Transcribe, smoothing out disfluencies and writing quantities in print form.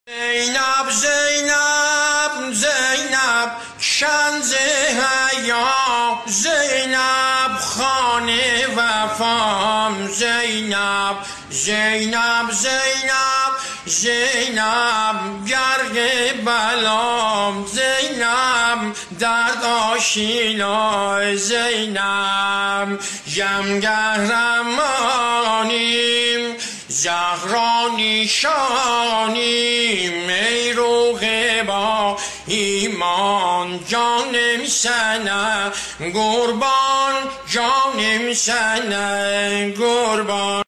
زینب زینب زینب کنز حیا، زینب خانه وفام، زینب زینب زینب زینب گرگ بلام، زینب درد آشینا، زینب جمگهرمانیم زهرا نیشانیم، میروغ با ایمان جانم سنه قربان، جانم سنه قربان.